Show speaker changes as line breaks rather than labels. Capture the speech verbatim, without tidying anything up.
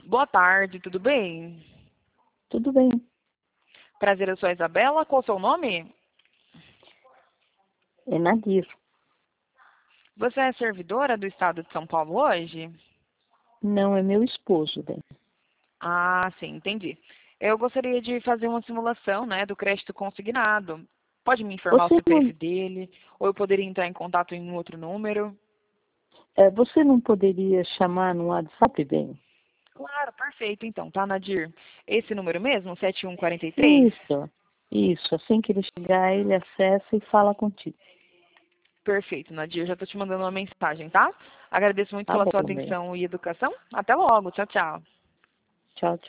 Boa tarde, tudo bem?
Tudo bem.
Prazer, eu sou a Isabela. Qual o seu nome?
É Nadir.
Você é servidora do estado de São Paulo hoje?
Não, é meu esposo, bem.
Ah, sim, entendi. Eu gostaria de fazer uma simulação, né, do crédito consignado. Pode me informar o
Você não,
C P F dele? Ou eu poderia entrar em contato em um outro número?
é, você não poderia chamar no WhatsApp, bem?
Claro, perfeito. Então, tá, Nadir? Esse número mesmo, sete um quatro três?
Isso, isso. Assim que ele chegar, ele acessa e fala contigo.
Perfeito, Nadir. Já estou te mandando uma mensagem, tá? Agradeço muito
Tá
pela
bom,
sua
bem.
atenção e educação. Até logo. Tchau, tchau.
Tchau, tchau.